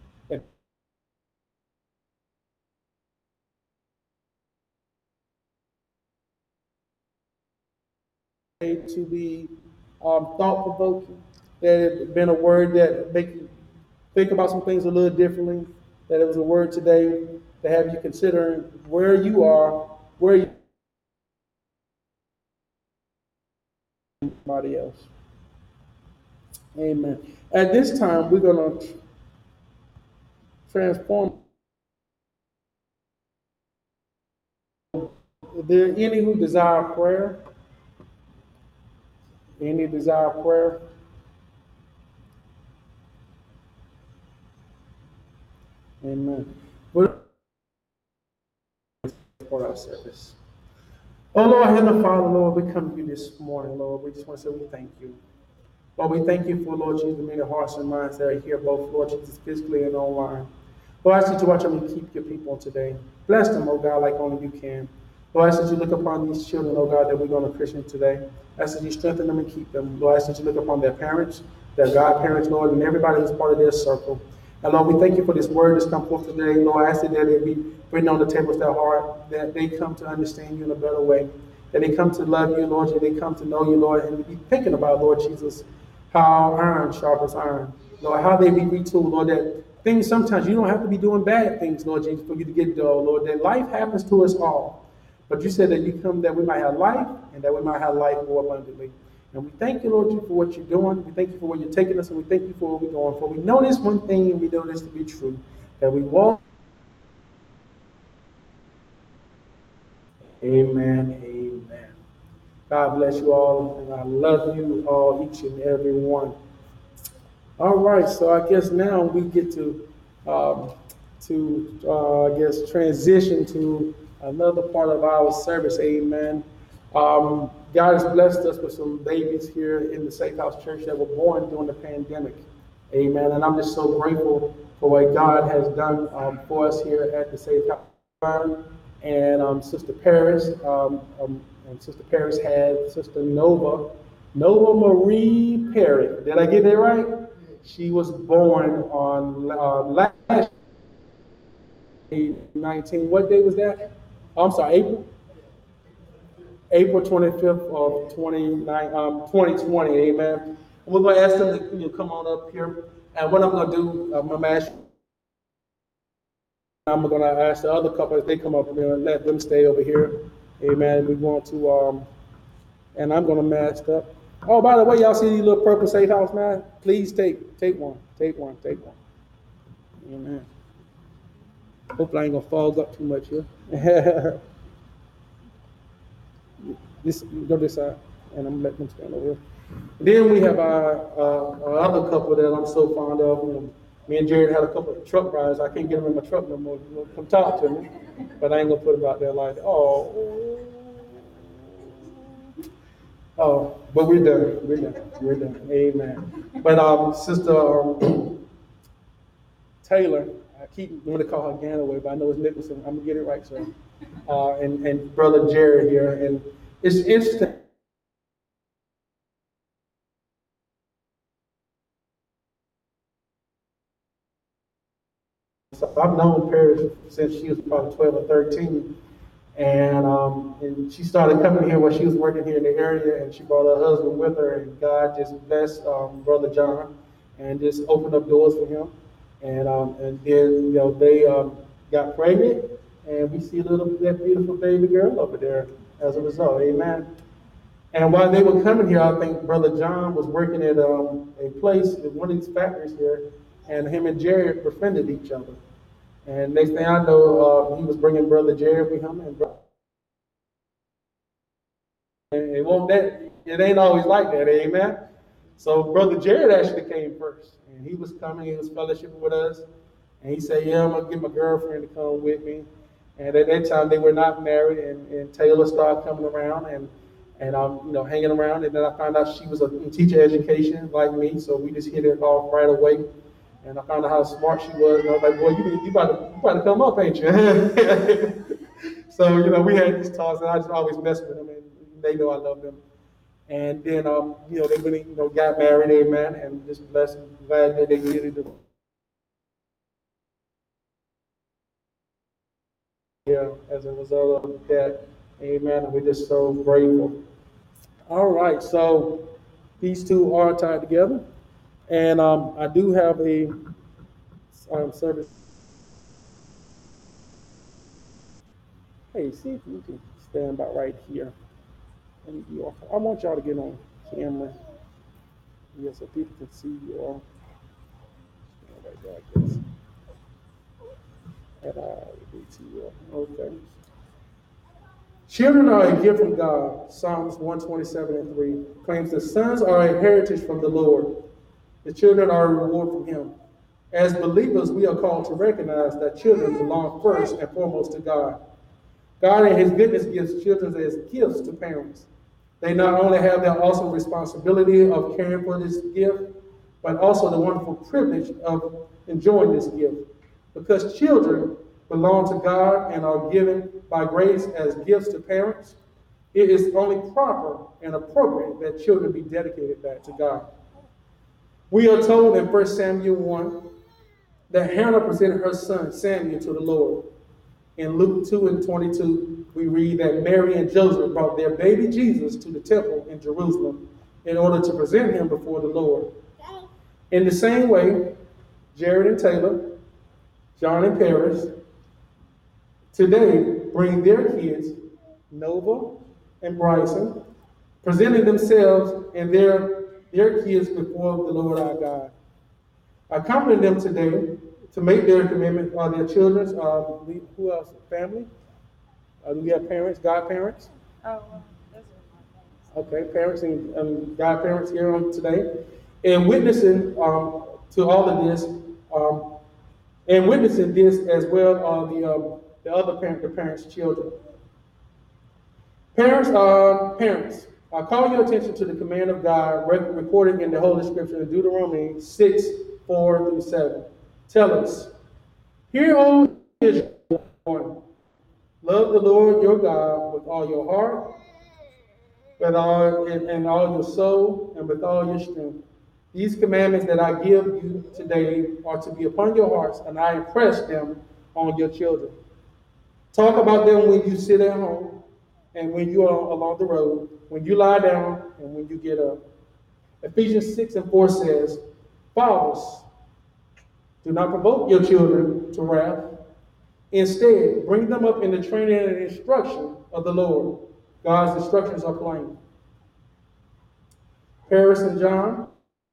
To be thought provoking. That it been a word that make you think about some things a little differently. That it was a word today to have you considering where you are, where you somebody else. Amen. At this time, we're going to transform. Is there any who desire prayer? Any desire prayer? Amen. We're for our service. Oh Lord, Heavenly Father, Lord, we come to you this morning, Lord. We just want to say we thank you. Lord, we thank you for, Lord Jesus, the many hearts and minds that are here, both, Lord Jesus, physically and online. Lord, I ask that you watch them and keep your people today. Bless them, oh God, like only you can. Lord, I ask that you look upon these children, oh God, that we're going to Christian today. I ask that you strengthen them and keep them. Lord, I ask that you look upon their parents, their godparents, Lord, and everybody who's part of their circle. And Lord, we thank you for this word that's come forth today. Lord, I ask that it be written on the tables of their heart, that they come to understand you in a better way, that they come to love you, Lord, that they come to know you, Lord, and be thinking about, Lord Jesus, how iron sharpens iron. Lord, how they be retooled, Lord, that things sometimes you don't have to be doing bad things, Lord Jesus, for you to get dull, Lord, that life happens to us all. But you said that you come that we might have life and that we might have life more abundantly. And we thank you, Lord, for what you're doing. We thank you for where you're taking us, and we thank you for where we're going. For we know this one thing, and we know this to be true, that we walk. Amen. Amen. God bless you all, and I love you all, each and every one. All right, so I guess now we get um, I guess transition to another part of our service. Amen. God has blessed us with some babies here in the Safe House Church that were born during the pandemic. Amen. And I'm just so grateful for what God has done for us here at the Safe House. And Sister Paris, and Sister Paris had Sister Nova Marie Perry. Did I get that right? She was born on last 19. What day was that? Oh, I'm sorry, April 25th of 2020. Amen. And we're going to ask them to come on up here. And what I'm going to do, I'm going to ask the other couple if they come up here and let them stay over here. Amen. We're going to, and I'm going to mask up. Oh, by the way, y'all see these little purple safe house man? Please take one. Take one. Take one. Amen. Hopefully I ain't gonna fog up too much here. This go this side, and I'm letting them stand over here. Then we have our other couple that I'm so fond of. Me and Jared had a couple of truck rides. I can't get them in my truck no more. Come talk to me, but I ain't gonna put them out there like that. But we're done. We're done. Amen. But Sister Taylor, I keep wanting to call her Ganaway, but I know it's Nicholson. I'm gonna get it right, sir. And Brother Jared here, and it's interesting. So I've known Paris since she was probably 12 or 13, and she started coming here when she was working here in the area, and she brought her husband with her, and God just blessed Brother John, and just opened up doors for him, and then they got pregnant, and we see that beautiful baby girl over there as a result. Amen. And while they were coming here, I think Brother John was working at a place at one of these factories here, and him and Jared befriended each other. And next thing I know, he was bringing Brother Jared with him, and it ain't always like that, amen. So Brother Jared actually came first, and he was coming, he was fellowshipping with us, and he said, "Yeah, I'm gonna get my girlfriend to come with me." And at that time, they were not married, and Taylor started coming around and hanging around. And then I found out she was in teacher education like me, so we just hit it off right away. And I found out how smart she was, and I was like, "Boy, you about to come up, ain't you?" So we had these talks, and I just always mess with them, and they know I love them. And then, they really, got married, amen, and just blessed and glad that they did it. Yeah, as a result of that, amen, and we're just so grateful. All right, so these two are tied together, and I do have a service. Hey, see if you can stand by right here. And I want y'all to get on camera, yeah, so people can see you all. Right there, I guess. And okay. Children are a gift from God. Psalms 127 and 3 claims the sons are a heritage from the Lord. The children are a reward from Him. As believers, we are called to recognize that children belong first and foremost to God. God in His goodness gives children as gifts to parents. They not only have the awesome responsibility of caring for this gift, but also the wonderful privilege of enjoying this gift. Because children belong to God and are given by grace as gifts to parents, it is only proper and appropriate that children be dedicated back to God. We are told in 1 Samuel 1 that Hannah presented her son Samuel to the Lord. In Luke 2 and 22, we read that Mary and Joseph brought their baby Jesus to the temple in Jerusalem in order to present him before the Lord. In the same way, Jared and Taylor, John and Paris, today bring their kids, Nova and Bryson, presenting themselves and their kids before the Lord our God. Accompanying them today to make their commitment are their children's, who else? Family? Do we have parents, godparents? Oh, well, those are my parents. Okay, parents and godparents here on today. And witnessing to all of this, and witnessing this as well are the other parent, the parents' children. Parents, I call your attention to the command of God recorded in the Holy Scripture in Deuteronomy 6, 4 through 7. Tell us, hear, O Israel, love the Lord your God with all your heart, with all and all your soul, and with all your strength. These commandments that I give you today are to be upon your hearts, and I impress them on your children. Talk about them when you sit at home, and when you are along the road, when you lie down, and when you get up. Ephesians 6 and 4 says, fathers, do not provoke your children to wrath. Instead, bring them up in the training and instruction of the Lord. God's instructions are plain. Paris and John,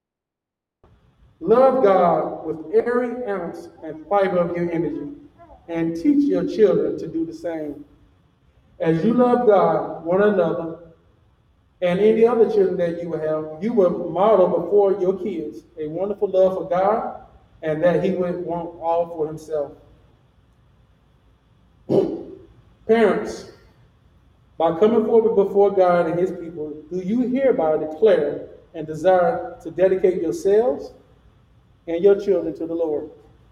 love God with every ounce and fiber of your energy, and teach your children to do the same. As you love God, one another, and any other children that you will have, you will model before your kids a wonderful love for God, and that He would want all for Himself. Parents, by coming forward before God and His people, do you hereby declare and desire to dedicate yourselves and your children to the Lord?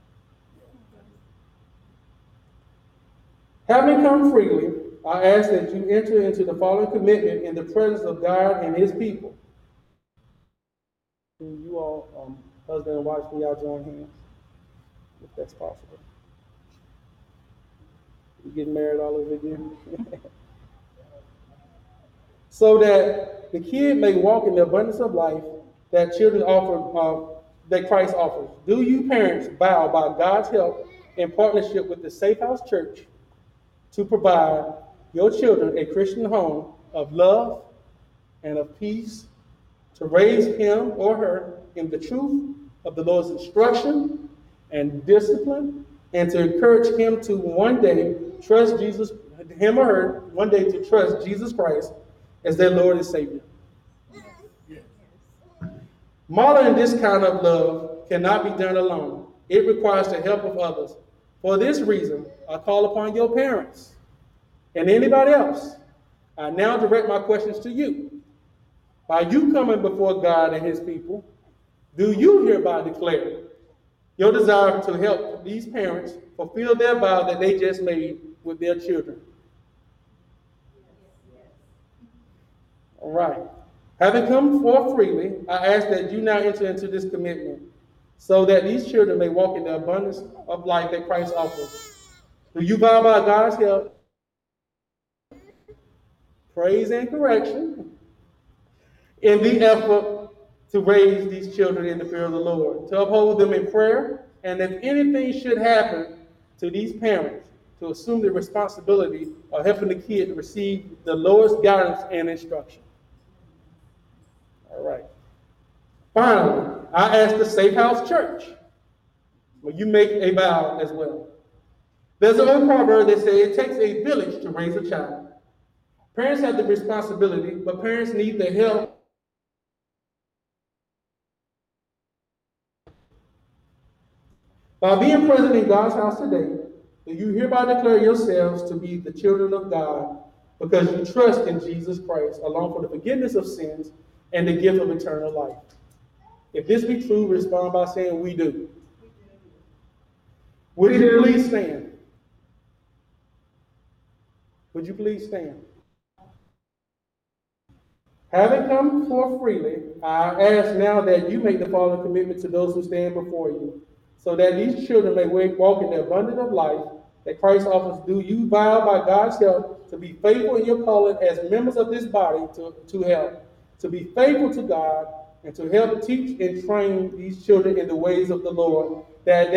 Having come freely, I ask that you enter into the following commitment in the presence of God and His people. Can you all, husband and wife, can y'all join hands, if that's possible? You getting married all over again? So that the kid may walk in the abundance of life that children offer, that Christ offers. Do you parents vow by God's help in partnership with the Safe House Church to provide your children a Christian home of love and of peace, to raise him or her in the truth of the Lord's instruction and discipline, and to encourage him to one day trust Jesus, him or her, one day to trust Jesus Christ as their Lord and Savior? Yes. Modeling this kind of love cannot be done alone. It requires the help of others. For this reason, I call upon your parents and anybody else. I now direct my questions to you. By you coming before God and His people, do you hereby declare your desire to help these parents fulfill their vow that they just made with their children? All right. Having come forth freely, I ask that you now enter into this commitment so that these children may walk in the abundance of life that Christ offers. Do you vow by God's help, praise, and correction in the effort to raise these children in the fear of the Lord, to uphold them in prayer, and if anything should happen to these parents, to assume the responsibility of helping the kid to receive the lowest guidance and instruction? All right. Finally, I ask the Safe House Church, will you make a vow as well? There's an old proverb that says it takes a village to raise a child. Parents have the responsibility, but parents need the help. By being present in God's house today, do you hereby declare yourselves to be the children of God because you trust in Jesus Christ alone for the forgiveness of sins and the gift of eternal life? If this be true, respond by saying, we do. Would you please stand? Would you please stand? Having come forth freely, I ask now that you make the following commitment to those who stand before you, so that these children may walk in the abundance of life that Christ offers. Do you vow by God's help to be faithful in your calling as members of this body to help, to be faithful to God, and to help teach and train these children in the ways of the Lord, that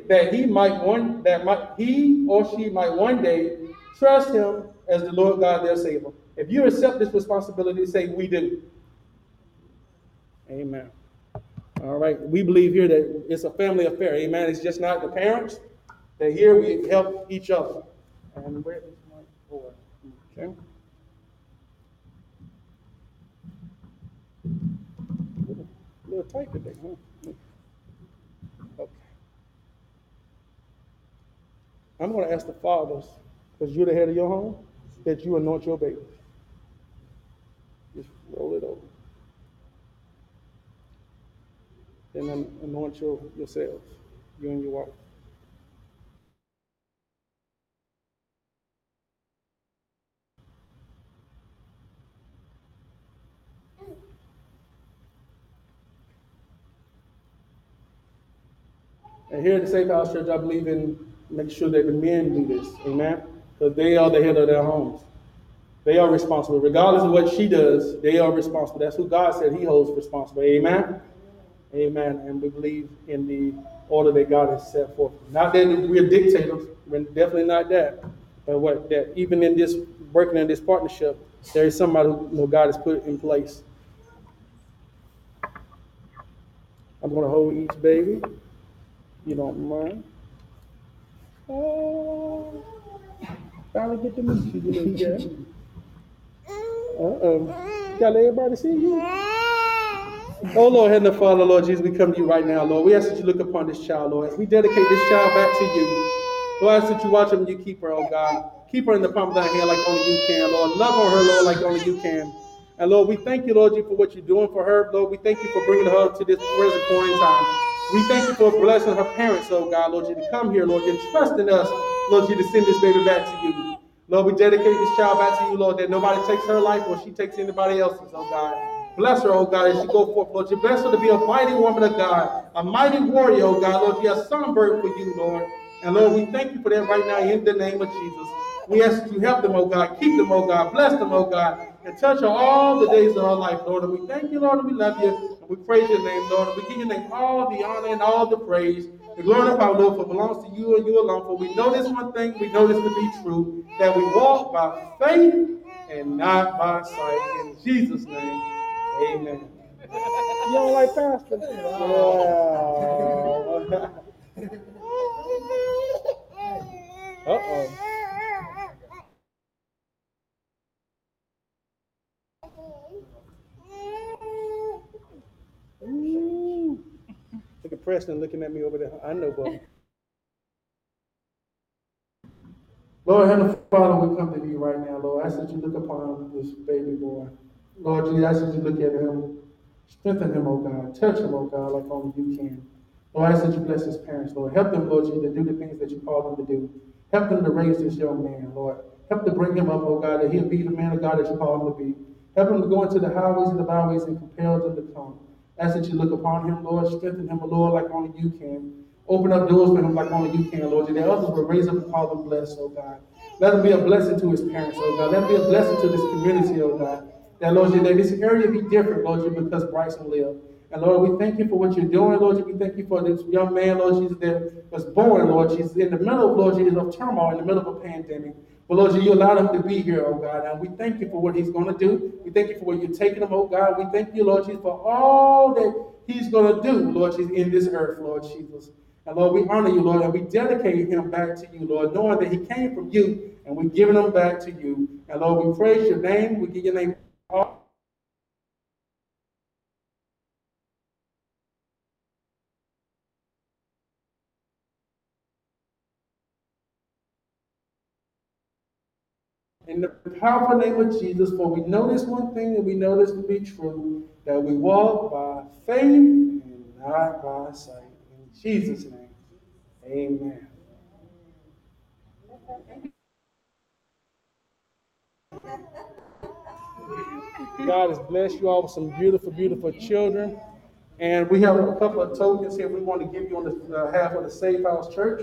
he or she might one day trust him as the Lord God their Savior. If you accept this responsibility, say, we do. Amen. All right. We believe here that it's a family affair. Amen. It's just not the parents. That here we help each other. And where is my board? Okay. A little tight today, huh? Okay. I'm going to ask the fathers, because you're the head of your home, that you anoint your baby. Just roll it over. And then anoint yourselves, you and your wife. And here at the Safe House Church, I believe in making sure that the men do this, amen? Because they are the head of their homes. They are responsible. Regardless of what she does, they are responsible. That's who God said he holds responsible, amen? Amen. And we believe in the order that God has set forth. Not that we're dictators, we're definitely not that. But that even in this, working in this partnership, there is somebody who God has put in place. I'm going to hold each baby. You don't mind. Oh, finally get to meet you, little girl. Gotta let everybody see you. Oh, Lord, Heavenly Father, Lord Jesus, we come to you right now, Lord. We ask that you look upon this child, Lord. As we dedicate this child back to you, Lord, I ask that you watch her and you keep her, oh God. Keep her in the palm of thy hand like only you can, Lord. Love on her, Lord, like only you can. And Lord, we thank you, Lord, for what you're doing for her. Lord, we thank you for bringing her to this present point in time. We thank you for blessing her parents, oh God, Lord, you to come here, Lord, you're trusting us, Lord, you to send this baby back to you. Lord, we dedicate this child back to you, Lord, that nobody takes her life or she takes anybody else's, oh God. Bless her, oh God, as she go forth, Lord. You bless her to be a mighty woman of God, a mighty warrior, oh God. Lord, you have songbird for you, Lord. And Lord, we thank you for that right now in the name of Jesus. We ask that you help them, oh God. Keep them, oh God. Bless them, oh God. And touch her all the days of her life, Lord. And we thank you, Lord, and we love you. And we praise your name, Lord. And we give your name all the honor and all the praise. The glory of our Lord, for belongs to you and you alone. For we know this one thing, we know this to be true, that we walk by faith and not by sight. In Jesus' name, amen. You don't like Pastor? Yeah. Uh-oh. Look at Preston looking at me over there. I know, but Lord, Heavenly Father, we come to you right now, Lord. I ask that you look upon this baby boy. Lord, Jesus, I ask that you look at him, strengthen him, oh God. Touch him, oh God, like only you can. Lord, I ask that you bless his parents, Lord. Help them, Lord, Jesus, to do the things that you call them to do. Help them to raise this young man, Lord. Help to bring him up, oh God, that he'll be the man of God that you call him to be. Help him to go into the highways and the byways and compel them to come. Ask that you look upon him, Lord. Strengthen him, Lord, like only you can. Open up doors for him like only you can, Lord. That others will raise up and call them blessed, oh God. Let him be a blessing to his parents, oh God. Let him be a blessing to this community, oh God. That, Lord, that this area be different, Lord, because Bryson lived. And Lord, we thank you for what you're doing, Lord. We thank you for this young man, Lord Jesus, that was born, Lord Jesus, in the middle of, Lord Jesus, of turmoil, in the middle of a pandemic. But Lord, you allowed him to be here, oh God. And we thank you for what he's going to do. We thank you for where you're taking him, oh God. We thank you, Lord Jesus, for all that he's going to do, Lord Jesus, in this earth, Lord Jesus. And Lord, we honor you, Lord, and we dedicate him back to you, Lord, knowing that he came from you, and we're giving him back to you. And Lord, we praise your name. We give your name all. In the powerful name of Jesus, for we know this one thing and we know this to be true, that we walk by faith and not by sight. In Jesus' name, amen. God has blessed you all with some beautiful, beautiful children. And we have a couple of tokens here we want to give you on the behalf of the Safe House Church.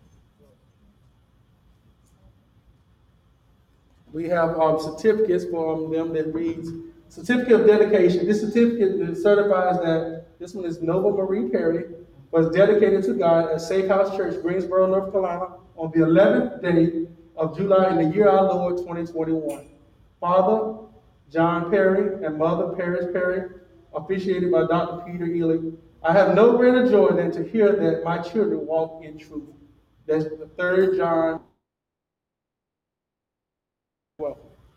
We have certificates from them that reads, Certificate of Dedication. This certificate certifies that this one is Nova Marie Perry, was dedicated to God at Safe House Church, Greensboro, North Carolina, on the 11th day of July in the year our Lord 2021. Father John Perry and Mother Paris Perry, officiated by Dr. Peter Ely. I have no greater joy than to hear that my children walk in truth. That's the 3rd John 12.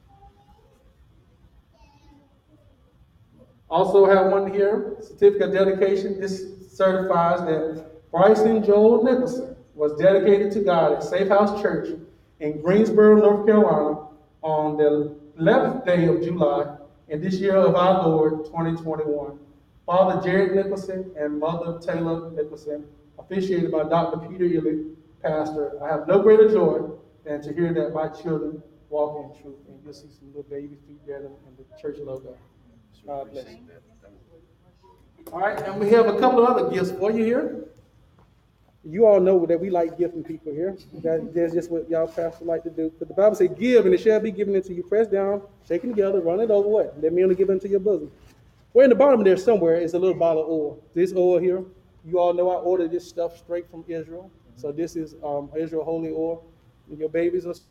Also have one here, certificate of dedication. This certifies that Bryson Joel Nicholson was dedicated to God at Safe House Church in Greensboro, North Carolina on the 11th day of July in this year of our Lord, 2021. Father Jared Nicholson and Mother Taylor Nicholson, officiated by Dr. Peter Ely, pastor. I have no greater joy than to hear that my children walk in truth. And you'll see some little baby feet there in the church logo. God bless you. All right, and we have a couple of other gifts for you here. You all know that we like gifting people here. That's just what y'all pastors like to do. But the Bible says, give, and it shall be given into you. Press down, shaking together, run it over, what? Let me only give into your bosom. Well, in the bottom there somewhere is a little bottle of oil. This oil here, you all know I ordered this stuff straight from Israel. So this is Israel holy oil. And your babies are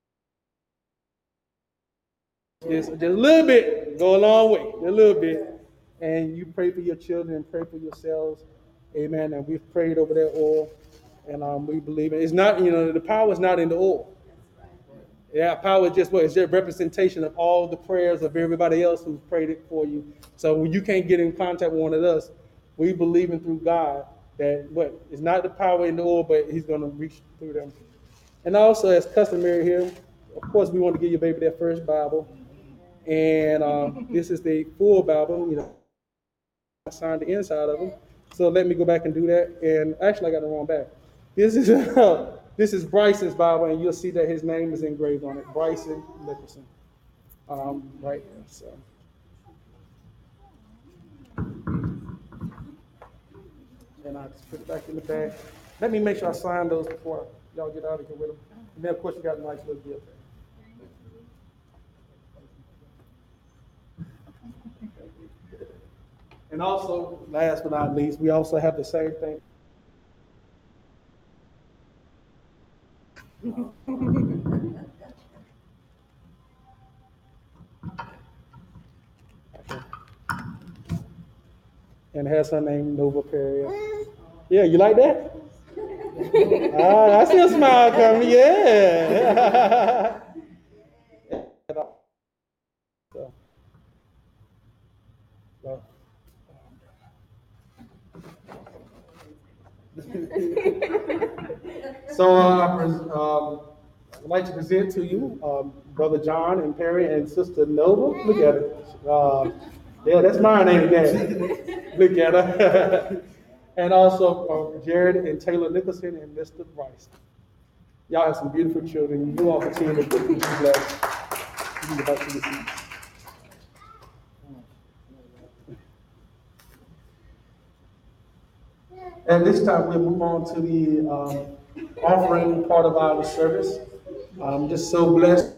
just a little bit, go a long way, a little bit. And you pray for your children and pray for yourselves. Amen. And we've prayed over that oil. And we believe it. It's not, the power is not in the oil. Yeah, power is just what? It's just representation of all the prayers of everybody else who's prayed it for you. So when you can't get in contact with one of us, we believe in through God that it's not the power in the oil, but he's going to reach through them. And also, as customary here, of course, we want to give your baby their first Bible. And this is the full Bible, I signed the inside of them. So let me go back and do that. And actually, I got the wrong back. This is Bryson's Bible, and you'll see that his name is engraved on it, Bryson Nicholson, right there. So, and I just put it back in the bag. Let me make sure I sign those before y'all get out of here with them. And then, of course, you got a nice little gift. And also, last but not least, we also have the same thing. And it has her name, Nova Perry. Yeah, you like that? I see a smile coming, yeah. So I'd like to present to you Brother John and Perry and Sister Nova. Look at it. Yeah, that's mine, ain't it? Look at her. And also Jared and Taylor Nicholson and Mr. Bryce. Y'all have some beautiful children. You all continue to be blessed. You can go back to the seats. At this time, we'll move on to the offering part of our service. I'm just so blessed.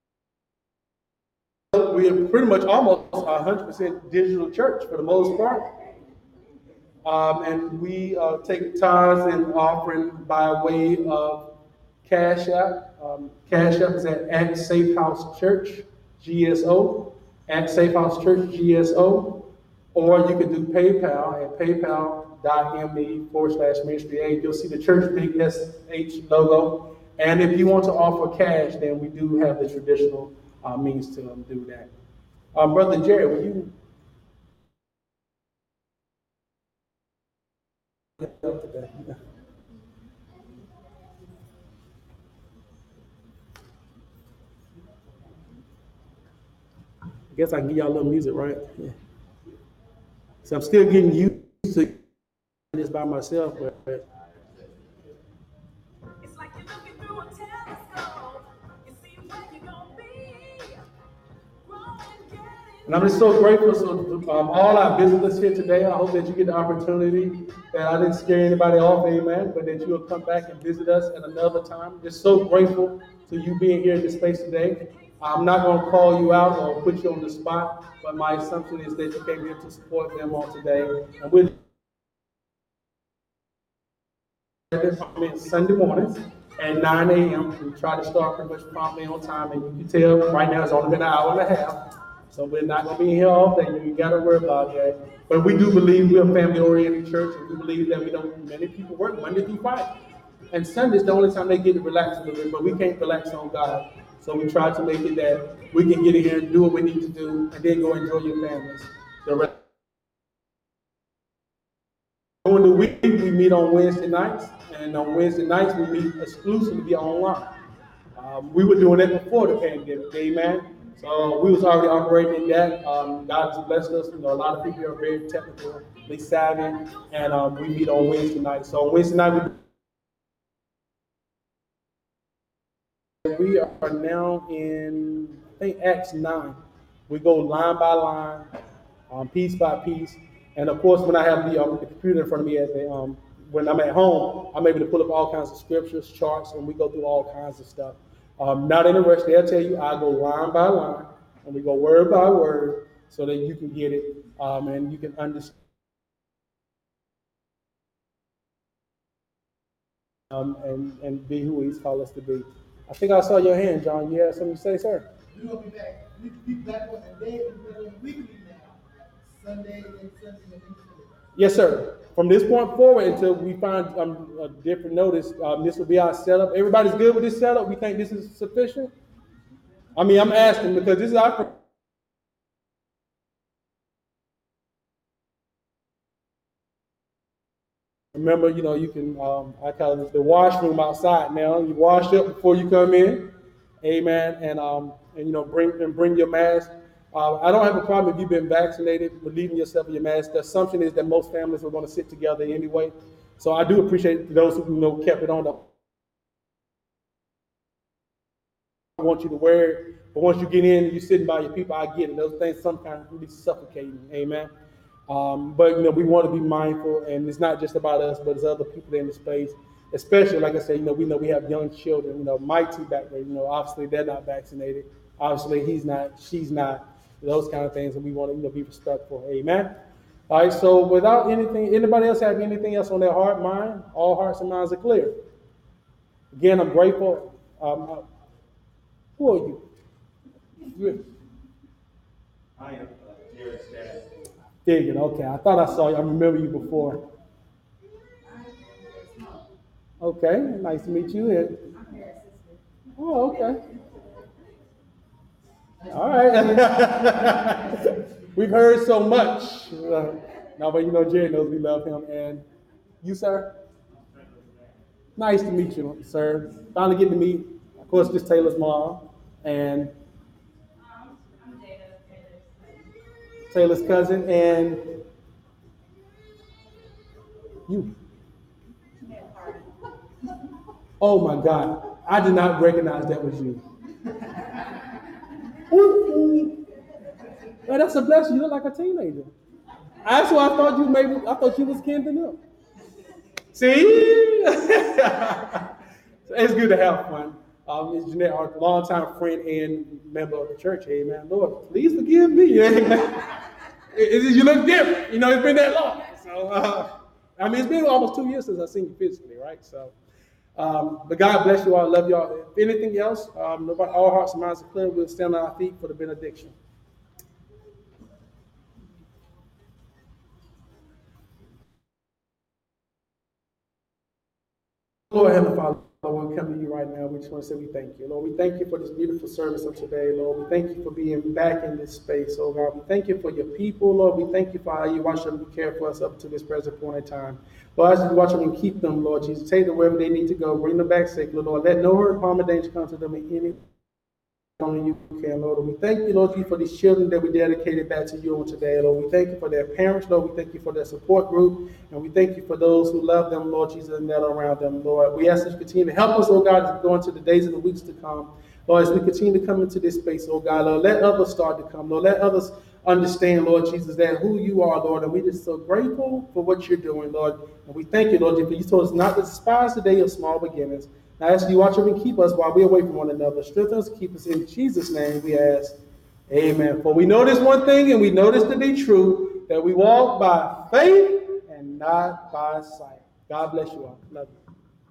We are pretty much almost 100% digital church for the most part. And we take tithes and offering by way of Cash App. Cash App is at Safe House Church, GSO, at Safe House Church, GSO. Or you can do PayPal at paypal.me/ministry aid. You'll see the church big SH logo. And if you want to offer cash, then we do have the traditional means to do that. Brother Jerry, will you help today? I guess I can give y'all a little music, right? Yeah. So I'm still getting used to this by myself, but it's like you're looking through a telescope. You see where you're gonna be. And I'm just so grateful to all our visitors here today. I hope that you get the opportunity, that I didn't scare anybody off, amen, but that you will come back and visit us at another time. Just so grateful to you being here in this space today. I'm not going to call you out or put you on the spot, but my assumption is that you came here to support them on today. And we're Sunday mornings at 9 a.m. We try to start pretty much promptly on time, and you can tell right now it's only been an hour and a half. So we're not going to be here all day. You got to worry about that. But we do believe we're a family-oriented church, and we believe that we don't. Many people work Monday through Friday, and Sunday's the only time they get to relax a little bit. But we can't relax on God, so we try to make it that we can get in here and do what we need to do, and then go enjoy your families. During the week, we meet on Wednesday nights, and on Wednesday nights, we meet exclusively online. We were doing that before the pandemic, amen. So we was already operating in that. God has blessed us. A lot of people are very technically savvy, and we meet on Wednesday night. So on Wednesday night, we are now in, I think, Acts 9. We go line by line, piece by piece. And of course, when I have the computer in front of me when I'm at home, I'm able to pull up all kinds of scriptures, charts, and we go through all kinds of stuff. Not in a rush. They'll tell you I go line by line, and we go word by word, so that you can get it and you can understand. And be who He's called us to be. I think I saw your hand, John. You have something to say, sir? We will be back. We will be back on the day. We're doing weekly now. Sunday and Sunday. Yes, sir. From this point forward until we find a different notice, this will be our setup. Everybody's good with this setup? We think this is sufficient? I mean, I'm asking because this is our... Remember, you can, I call it the washroom outside now. You wash up before you come in. Amen. And bring your mask. I don't have a problem if you've been vaccinated, relieving yourself of your mask. The assumption is that most families are going to sit together anyway. So I do appreciate those who kept it on. I want you to wear it, but once you get in and you're sitting by your people, I get it. Those things sometimes can be suffocating. Amen. But we want to be mindful, and it's not just about us, but it's other people in the space. Especially, like I said, we know we have young children. My two back there, obviously they're not vaccinated. Obviously he's not, she's not. Those kind of things, and we want to be respectful. Amen. All right. So without anything, anybody else have anything else on their heart, mind? All hearts and minds are clear. Again, I'm grateful. Who are you? I am Jared Staff. Digging. Okay. I thought I saw you. I remember you before. Okay. Nice to meet you. Oh, okay. All right. We've heard so much. Now, but Jerry knows we love him. And you, sir? Nice to meet you, sir. Finally getting to meet, of course, this Taylor's mom. And Taylor's cousin. And you. Oh, my God. I did not recognize that was you. Ooh. Well, that's a blessing. You look like a teenager. That's why I thought you was kin to them. See? It's good to have fun. Ms. Jeanette, our longtime friend and member of the church. Amen. Lord, please forgive me. Amen. You look different. You know, it's been that long. So, I mean, it's been almost 2 years since I've seen you physically, right? So, but God bless you all. I love y'all. If anything else, nobody, all hearts and minds are clear. We'll stand on our feet for the benediction. Lord, Heavenly Father, Lord, we come to you right now. We just want to say we thank you. Lord, we thank you for this beautiful service of today, Lord. We thank you for being back in this space, oh God. We thank you for your people, Lord. We thank you for how you watch them and care for us up to this present point in time. Lord, as you watch them and keep them, Lord Jesus, take them wherever they need to go. Bring them back safely, Lord. Let no hurt, harm, or danger come to them in any only you can, Lord. And we thank you, Lord, for these children that we dedicated back to you on today, Lord. We thank you for their parents, Lord. We thank you for their support group. And we thank you for those who love them, Lord Jesus, and that are around them, Lord. We ask that you continue to help us, oh God, as we go into the days and the weeks to come. Lord, as we continue to come into this space, oh God, Lord, let others start to come, Lord. Let others understand, Lord Jesus, that who you are, Lord. And we're just so grateful for what you're doing, Lord. And we thank you, Lord, for you told us not to despise the day of small beginnings. Now, I ask you watch over and keep us while we're away from one another. Strengthen us, keep us in Jesus' name, we ask. Amen. For we know this one thing, and we know this to be true, that we walk by faith and not by sight. God bless you all. Love you.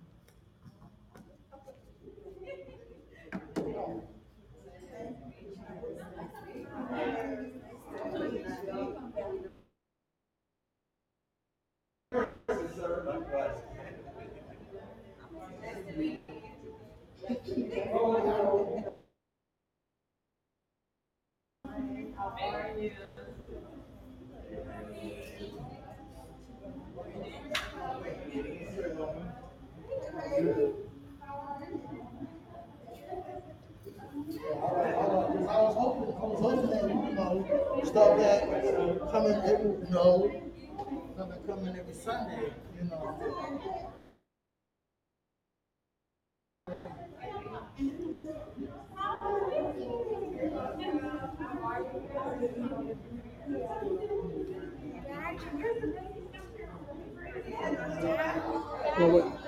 I was hoping that, stuff that coming every, coming every Sunday. Well,